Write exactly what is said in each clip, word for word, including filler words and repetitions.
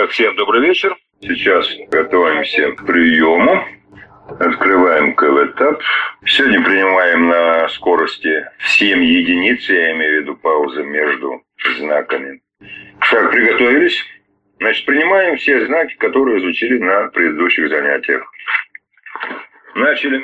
Итак, всем добрый вечер. Сейчас готовимся к приему. Открываем КВ-таб. Сегодня принимаем на скорости в семь единиц, я имею в виду паузы между знаками. Так, приготовились. Значит, принимаем все знаки, которые изучили на предыдущих занятиях. Начали.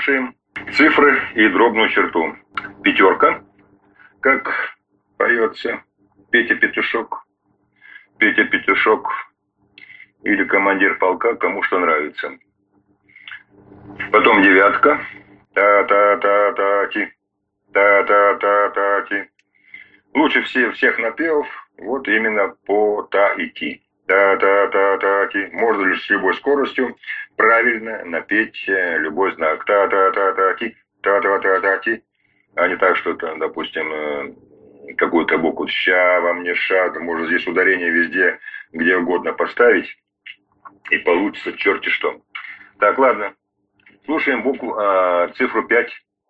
слушаем цифры и дробную черту. Пятерка, как поется Петя Петушок. Петя Петушок или командир полка, кому что нравится. Потом девятка. Та-та-та-та-ти. Та-та-та-та-ти. Лучше всех, всех напевов вот именно по та и ти. Та-та-та-та-ти. Можно лишь с любой скоростью правильно напеть любой знак. Та-та-та-та-ти. Та-та-та-та-ти. А не так, что там, допустим, какую-то букву ща во мне ша. Можно здесь ударение везде, где угодно поставить. И получится черти что. Так, ладно. Слушаем букву, э, цифру пять.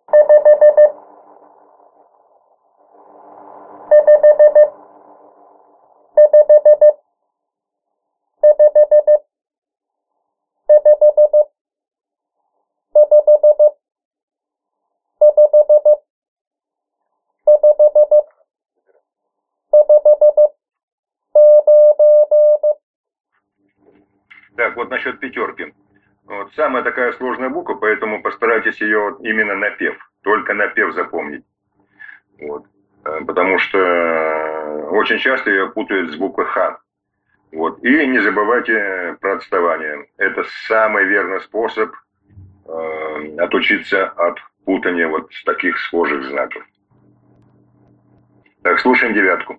Так, вот насчет пятерки. Вот самая такая сложная буква, поэтому постарайтесь ее именно напев, только напев запомнить. Вот. Потому что очень часто ее путают с буквой Х. Вот. И не забывайте про отставание. Это самый верный способ э, отучиться от путания вот с таких схожих знаков. Так, слушаем девятку.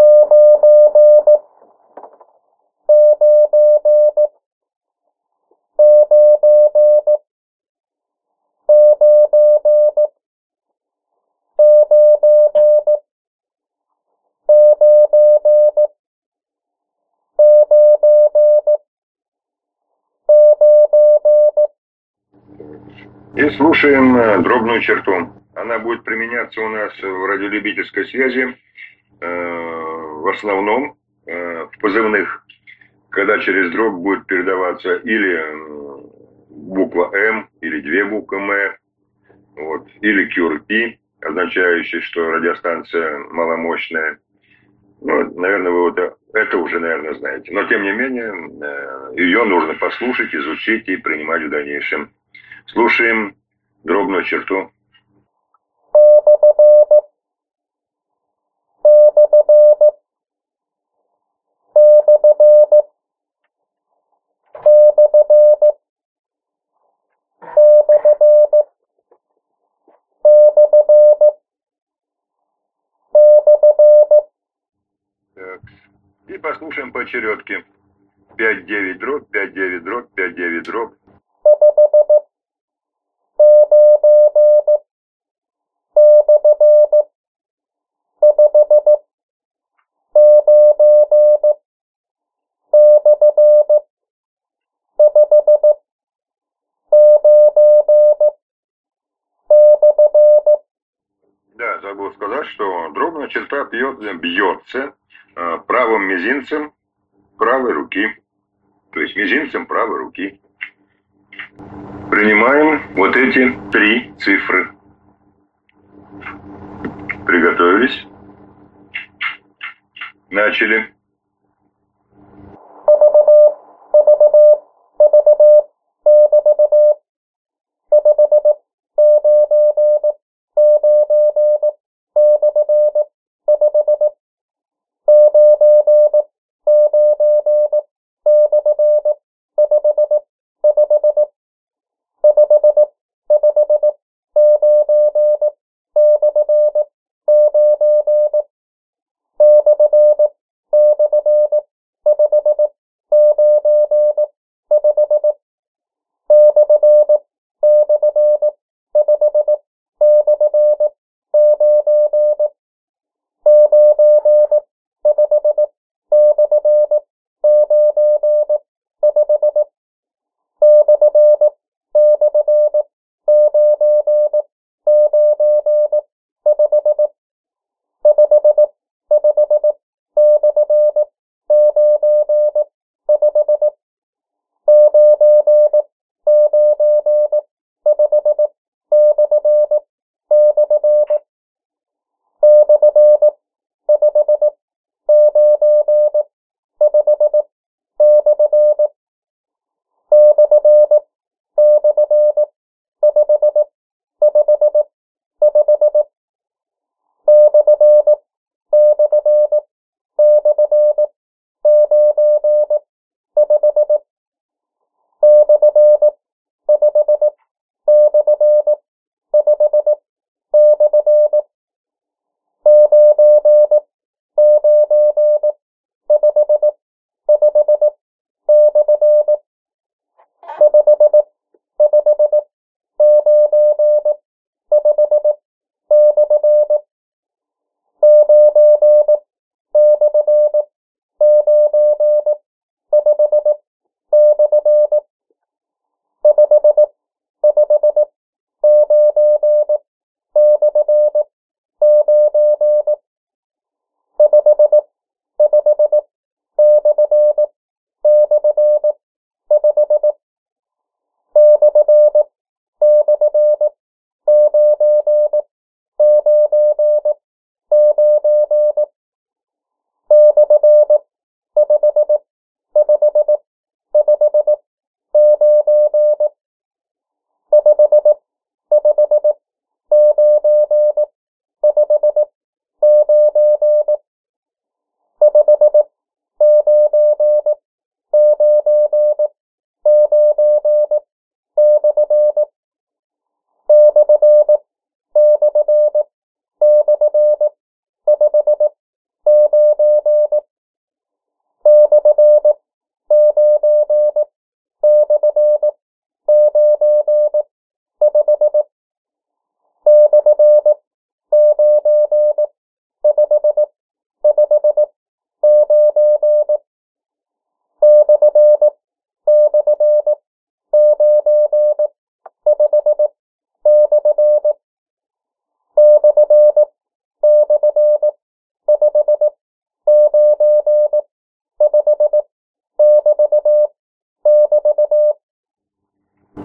И слушаем дробную черту. Она будет применяться у нас в радиолюбительской связи, э, в основном э, в позывных, когда через дробь будет передаваться или буква М, или две буквы М, вот, или кью эр пи, означающий, что радиостанция маломощная. Ну, наверное, вы вот это уже, наверное, знаете. Но, тем не менее, э, ее нужно послушать, изучить и принимать в дальнейшем. Слушаем дробную черту. Так. И послушаем по чередке. пять девять дробь, пять девять дробь, пять девять дробь. Да, забыл сказать, что дробная черта бьется правым мизинцем правой руки. То есть мизинцем правой руки. Принимаем вот эти три цифры. Приготовились. Начали.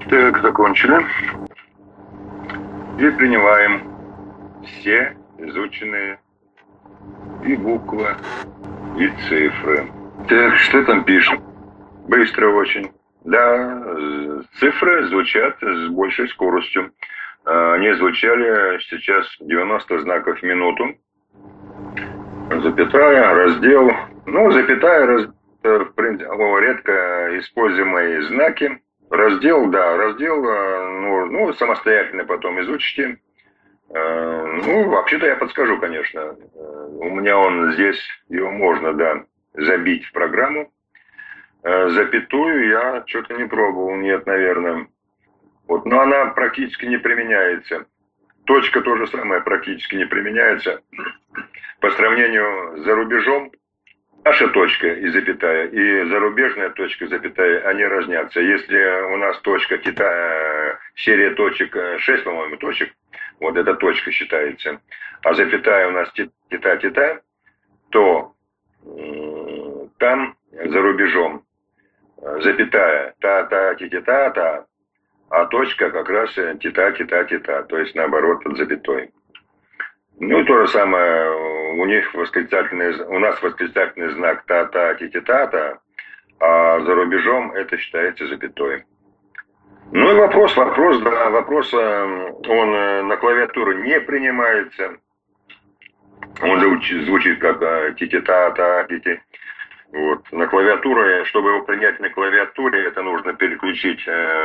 Так, закончили. И принимаем все изученные и буквы, и цифры. Так, что там пишем? Быстро очень. Да, цифры звучат с большей скоростью. Они звучали сейчас девяносто знаков в минуту. Запятая, раздел. Ну, запятая, раздел, в принципе, редко используемые знаки. Раздел, да, раздел, ну, ну, самостоятельно потом изучите. Ну, вообще-то я подскажу, конечно. У меня он здесь, его можно, да, забить в программу. Запятую я что-то не пробовал, нет, наверное. Вот, но она практически не применяется. Точка то же самое практически не применяется. По сравнению с зарубежом, наша точка и запятая, и зарубежная точка, запятая, они разнятся. Если у нас точка Китая, серия точек, шесть, по-моему, точек, вот эта точка считается, а запятая у нас тита-тита, то э, там, за рубежом, запятая та-та-ти-ти-та-та, а точка как раз тита-тита-тита, то есть наоборот от запятой. Ну, то же самое, у них восклицательный, у нас восклицательный знак та-та-ти-ти-та-та, а за рубежом это считается запятой. Ну и вопрос, вопрос, да, вопрос, он на клавиатуру не принимается. Он звучит, звучит как ти-ти-та-та-ти-ти. Вот. На клавиатуре, чтобы его принять на клавиатуре, это нужно переключить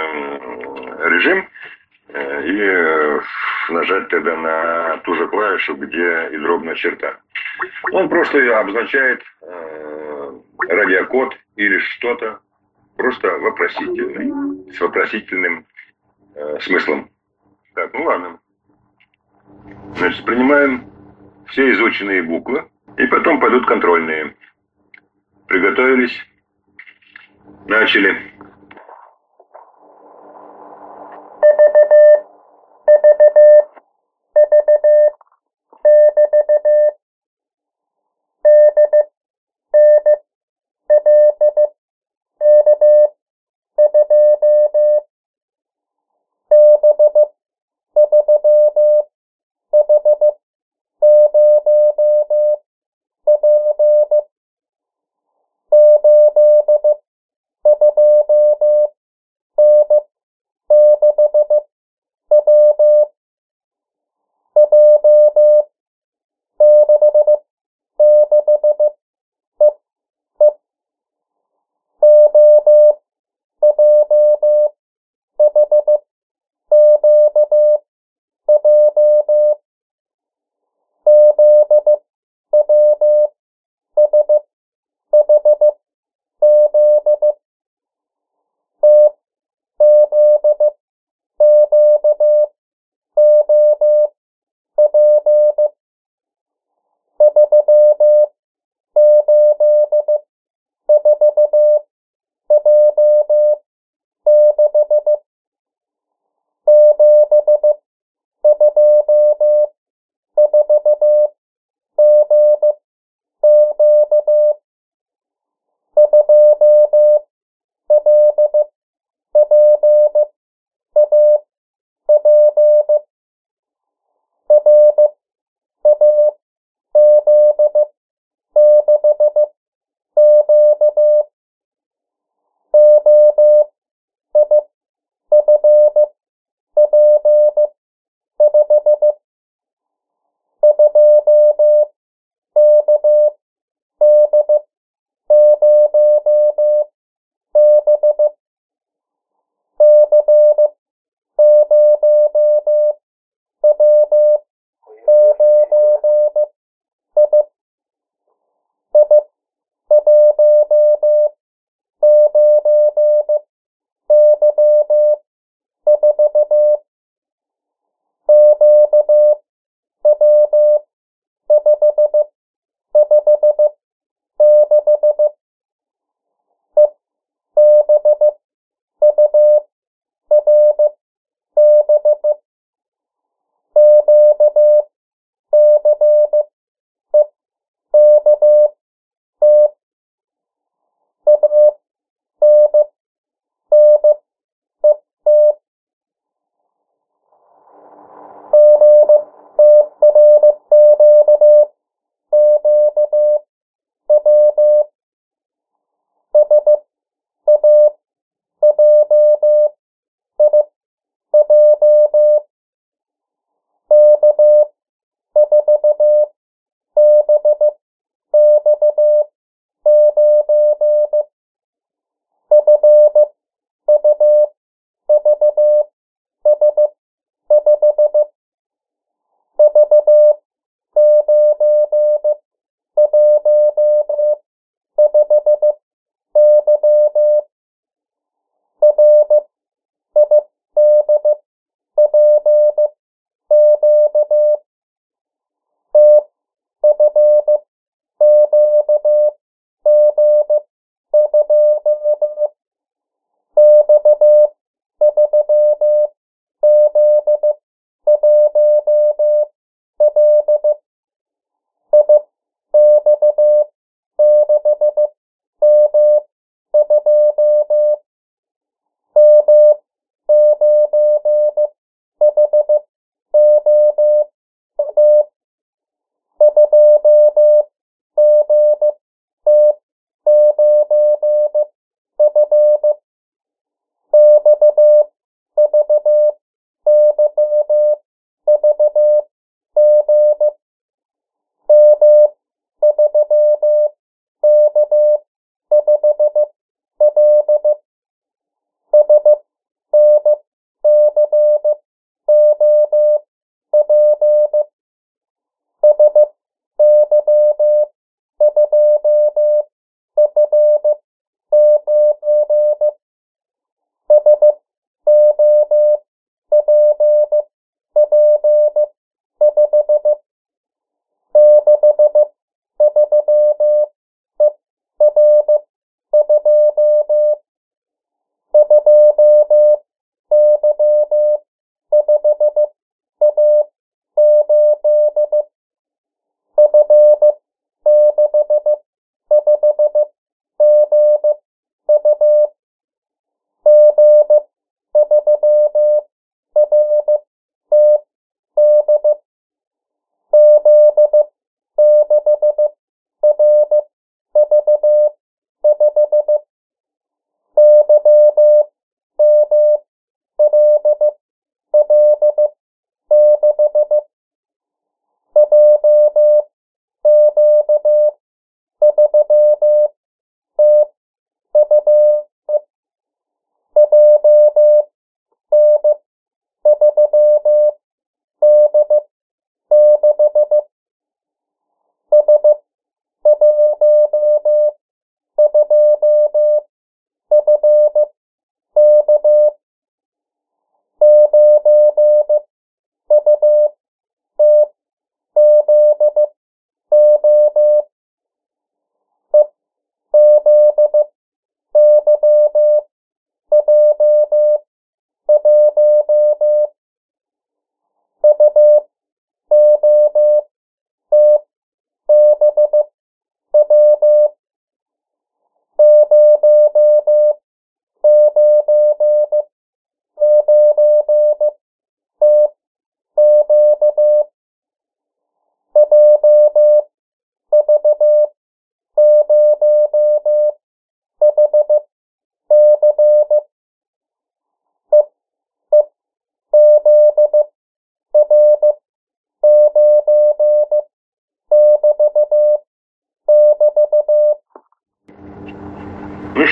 э, режим э, и э, нажать тогда на ту же клавишу, где и дробная черта. Он просто обозначает э, радиокод или что-то, просто вопросительный, с вопросительным э, смыслом. Так, ну ладно. Значит, принимаем все изученные буквы, и потом пойдут контрольные. Приготовились. Начали.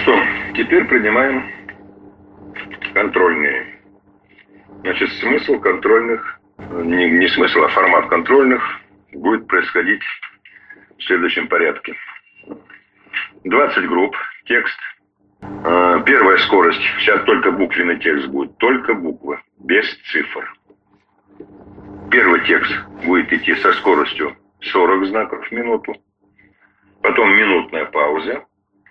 что, теперь принимаем контрольные. Значит, смысл контрольных, не, не смысл, а формат контрольных будет происходить в следующем порядке. двадцать групп, текст. Первая скорость, сейчас только буквенный текст будет, только буквы, без цифр. Первый текст будет идти со скоростью сорок знаков в минуту, потом минутная пауза.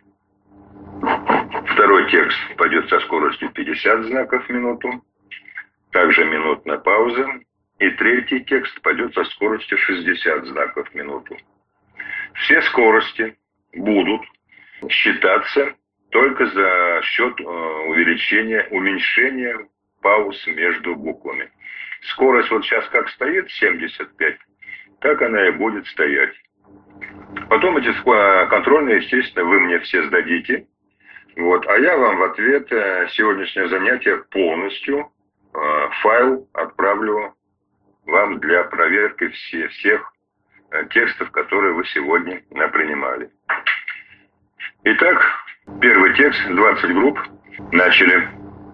Второй текст пойдет со скоростью пятьдесят знаков в минуту, также минутная пауза. И третий текст пойдет со скоростью шестьдесят знаков в минуту. Все скорости будут считаться только за счет э, увеличения, уменьшения пауз между буквами. Скорость вот сейчас как стоит, семьдесят пять, так она и будет стоять. Потом эти контрольные, естественно, вы мне все сдадите. Вот, а я вам в ответ э, сегодняшнее занятие полностью э, файл отправлю вам для проверки все, всех э, текстов, которые вы сегодня напринимали. Итак, первый текст, двадцать групп. Начали.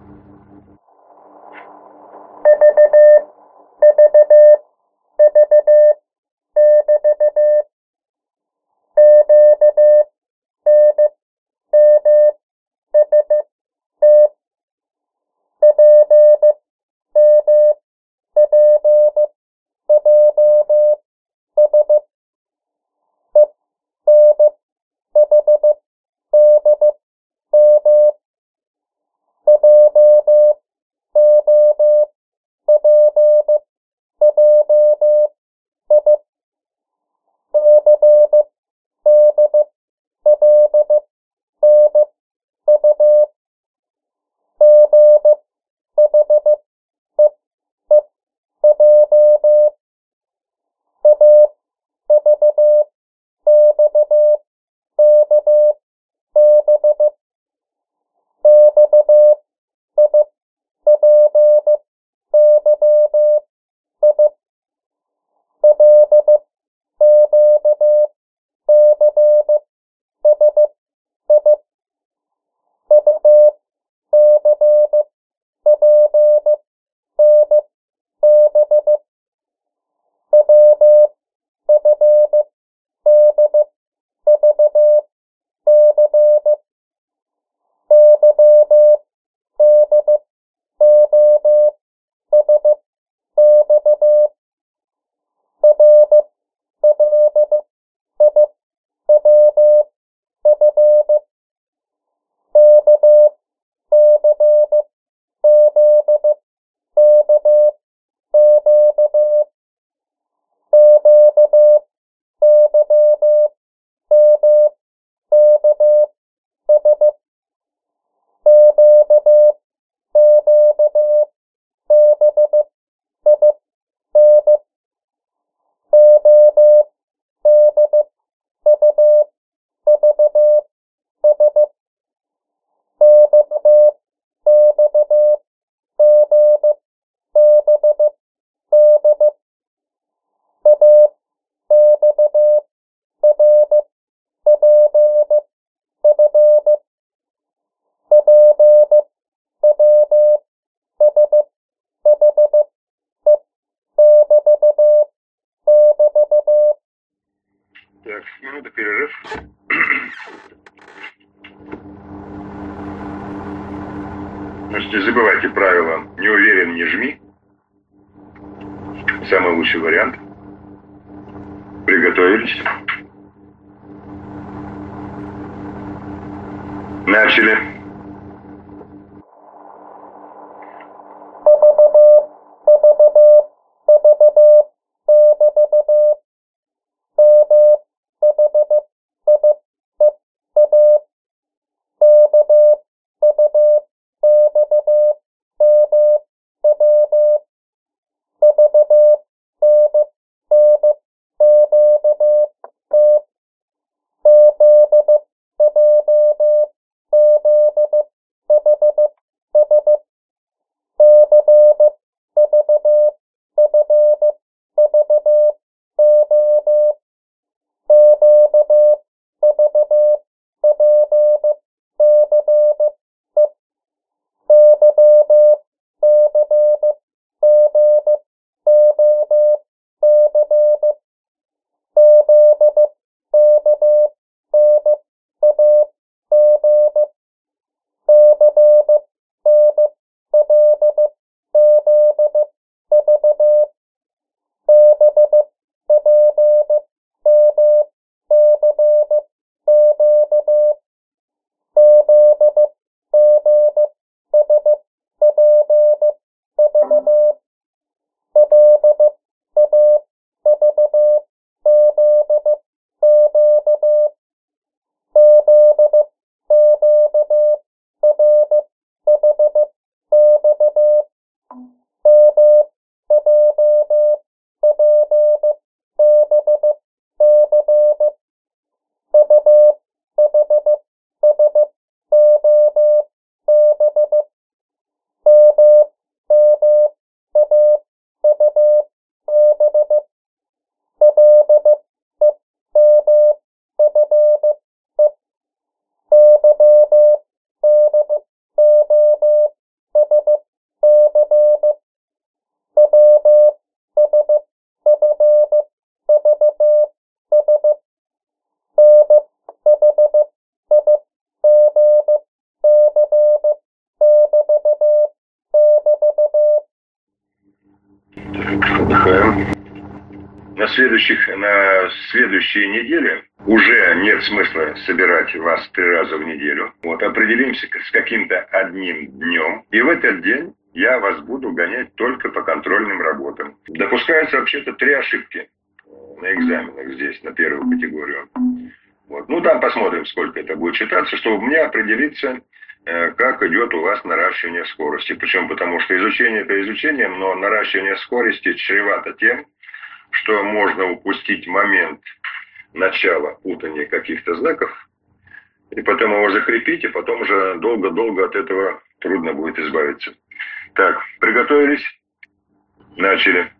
Так, минута перерыв. Значит, не забывайте правило «не уверен, не жми». Самый лучший вариант. Приготовились. Начали. Отдыхаем. На следующих, на следующей неделе уже нет смысла собирать вас три раза в неделю. Вот, определимся с каким-то одним днем. И в этот день я вас буду гонять только по контрольным работам. Допускается вообще-то три ошибки на экзаменах здесь, на первую категорию. Вот. Ну, там посмотрим, сколько это будет считаться, чтобы мне определиться, как идет у вас наращивание скорости. Причем потому, что изучение это изучением, но наращивание скорости чревато тем, что можно упустить момент начала путания каких-то знаков, и потом его закрепить, и потом уже долго-долго от этого трудно будет избавиться. Так, приготовились? Начали.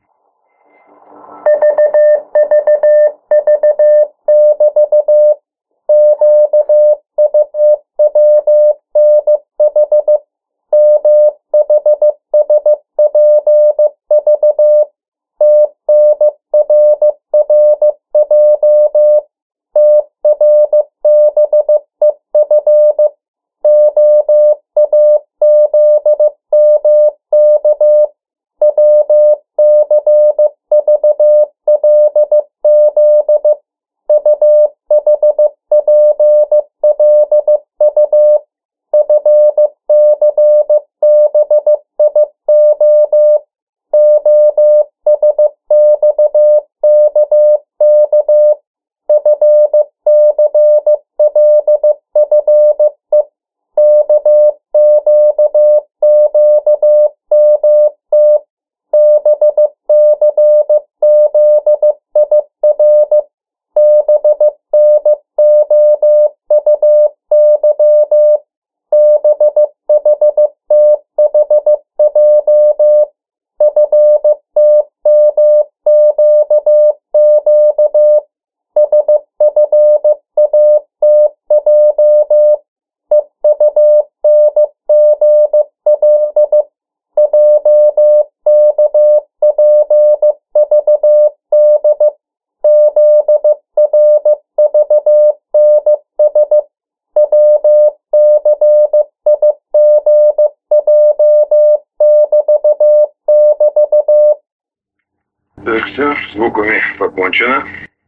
Так, все, с буквами покончено.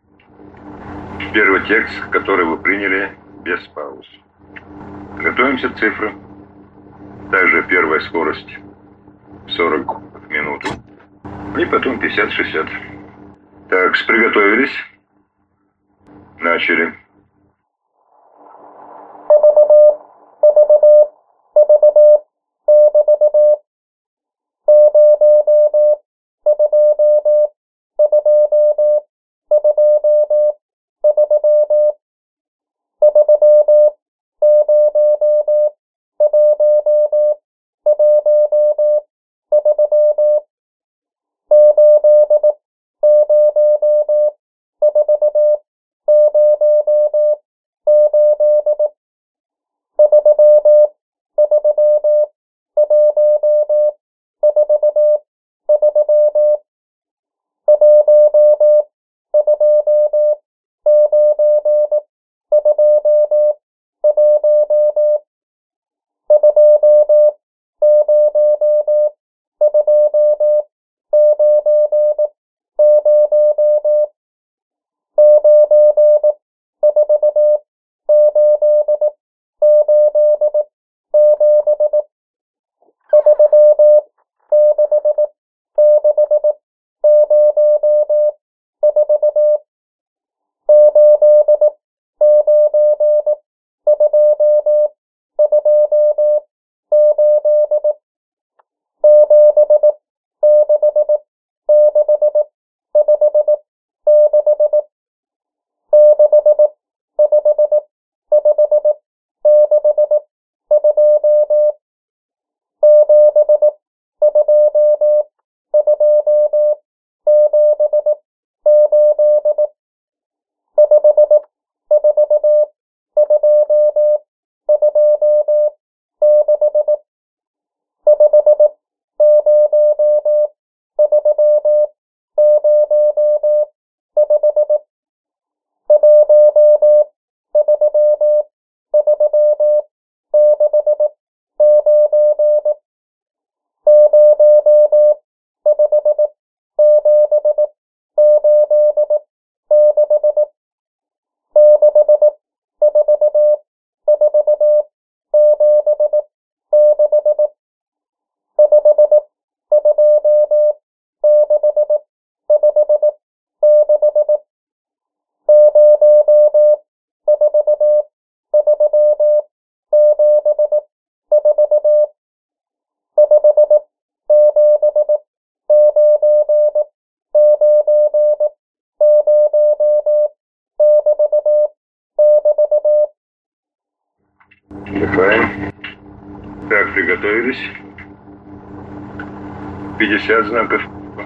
Первый текст, который вы приняли без пауз. Готовимся к цифрам. Также первая скорость сорок в минуту. И потом пятьдесят-шестьдесят. Так, приготовились. Начали. Приготовились. пятьдесят знаков.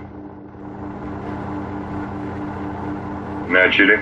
Начали.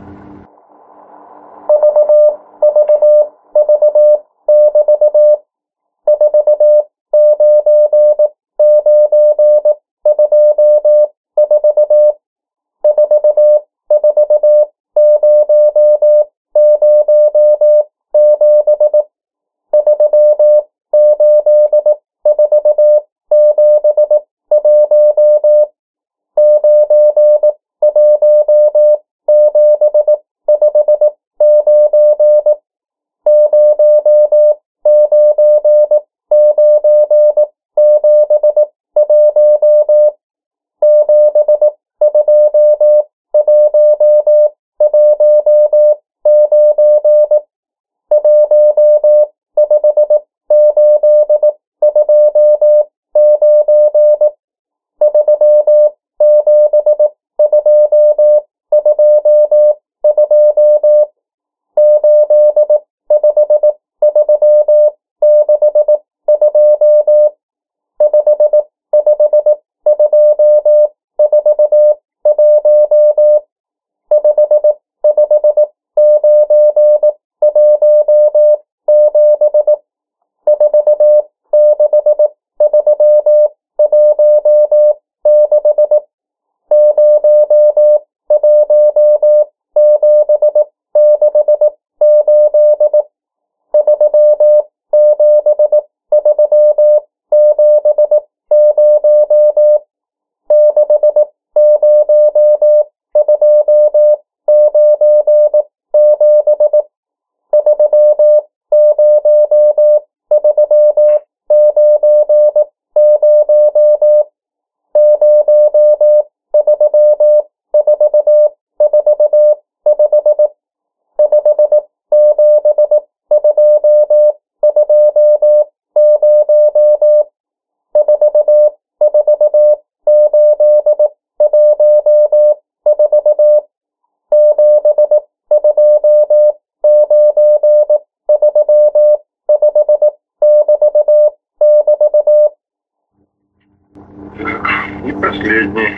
И последний.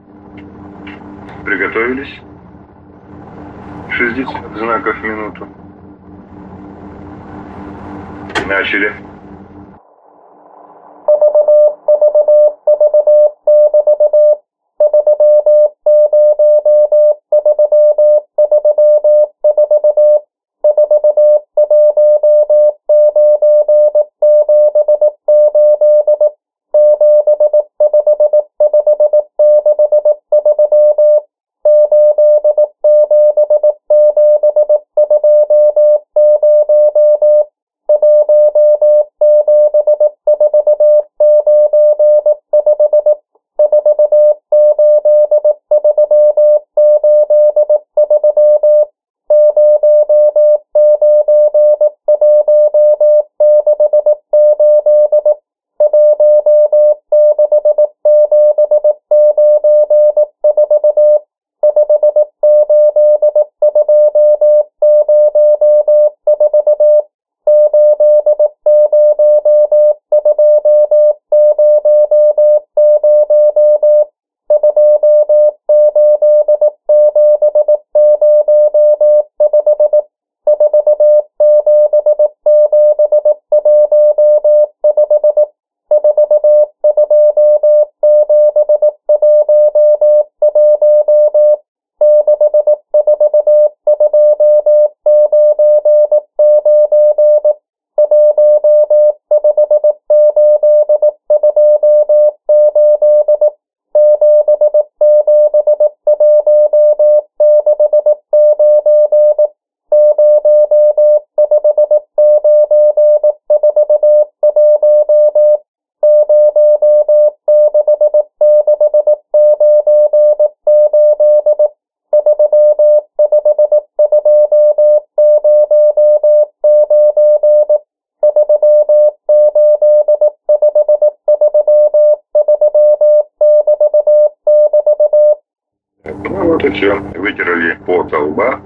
Приготовились. шестьдесят знаков в минуту. Начали. Вот и все. Вытерли пот со лба,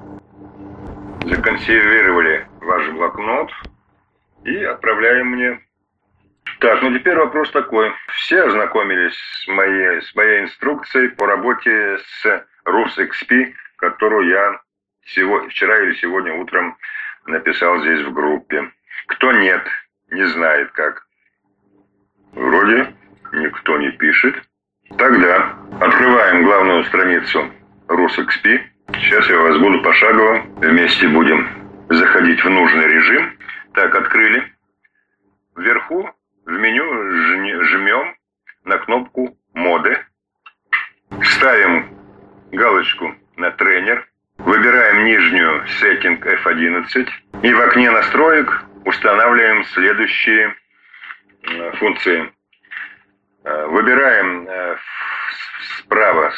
законсервировали ваш блокнот и отправляем мне Так, ну теперь вопрос такой. Все ознакомились с моей, с моей инструкцией по работе с RusXP, которую я сегодня, вчера или сегодня утром написал здесь в группе. Кто нет, не знает как. Вроде никто не пишет. Тогда открываем главную страницу RusXP. Сейчас я вас буду пошагово. Вместе будем заходить в нужный режим. Так, открыли. Вверху в меню жмем на кнопку «Моды». Ставим галочку на тренер. Выбираем нижнюю «Сеттинг эф одиннадцать». И в окне настроек устанавливаем следующие функции. Выбираем справа,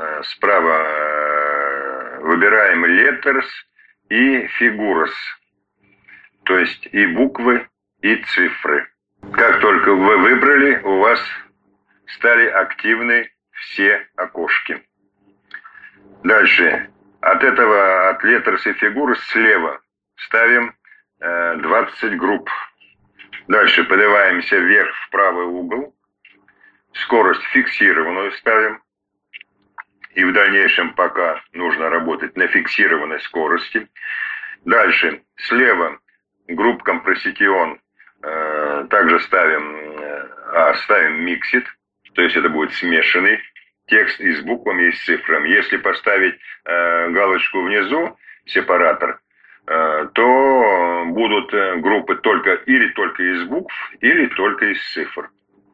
справа выбираем letters и figures, то есть и буквы, и цифры. Как только вы выбрали, у вас стали активны все окошки. Дальше от этого, от letters и figures слева ставим двадцать групп. Дальше поднимаемся вверх в правый угол. Скорость фиксированную ставим. И в дальнейшем пока нужно работать на фиксированной скорости. Дальше слева групп компрессион э, также ставим, э, а, ставим mixed. То есть это будет смешанный текст и с буквами, и с цифрами. Если поставить э, галочку внизу, сепаратор, то будут группы только или только из букв, или только из цифр.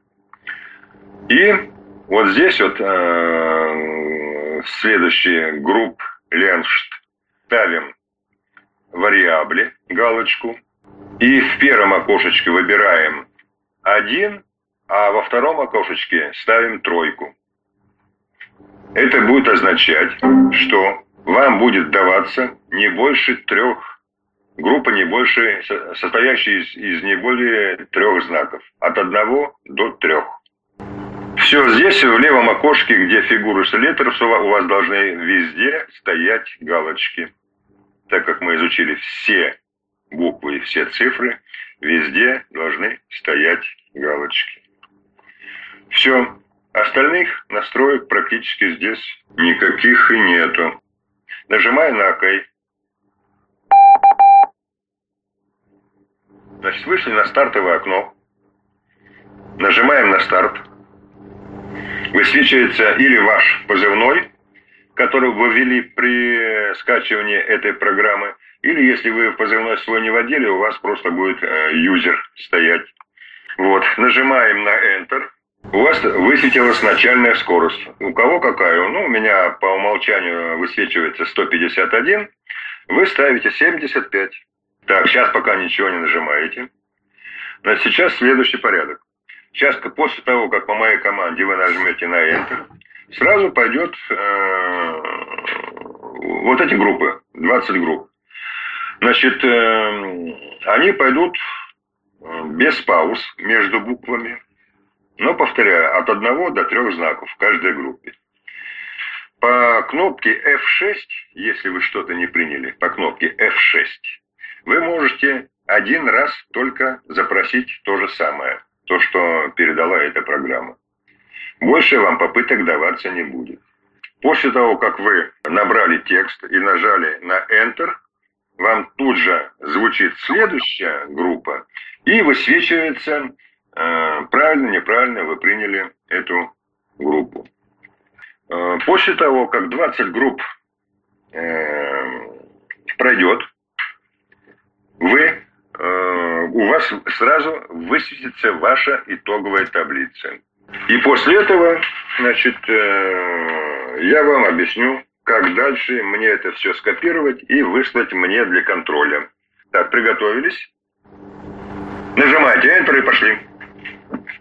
И вот здесь вот э, следующие групп length ставим вариабли, галочку. И в первом окошечке выбираем один, а во втором окошечке ставим тройку. Это будет означать, что вам будет даваться не больше трех, группа не больше, состоящая из, из не более трех знаков, от одного до трех. Все, здесь в левом окошке, где фигуры letters, у вас должны везде стоять галочки. Так как мы изучили все буквы и все цифры, везде должны стоять галочки. Все, остальных настроек практически здесь никаких и нету. Нажимаю на ОК. Значит, вышли на стартовое окно. Нажимаем на старт. Высвечивается или ваш позывной, который вы ввели при скачивании этой программы, или если вы позывной свой не вводили, у вас просто будет э, юзер стоять. Вот, нажимаем на Enter. У вас высветилась начальная скорость. У кого какая? Ну, у меня по умолчанию высвечивается сто пятьдесят один. Вы ставите семьдесят пять. Так, сейчас пока ничего не нажимаете. Но сейчас следующий порядок. Сейчас, после того, как по моей команде вы нажмете на Enter, сразу пойдет э, вот эти группы, двадцать групп. Значит, э, они пойдут без пауз между буквами. Но, повторяю, от одного до трех знаков в каждой группе. По кнопке эф шесть, если вы что-то не приняли, по кнопке эф шесть, вы можете один раз только запросить то же самое, то, что передала эта программа. Больше вам попыток даваться не будет. После того, как вы набрали текст и нажали на Enter, вам тут же звучит следующая группа и высвечивается правильно, неправильно вы приняли эту группу. После того, как двадцать групп пройдет, вы, у вас сразу высветится ваша итоговая таблица. И после этого, значит, я вам объясню, как дальше мне это все скопировать и выслать мне для контроля. Так, приготовились. Нажимайте Enter и пошли.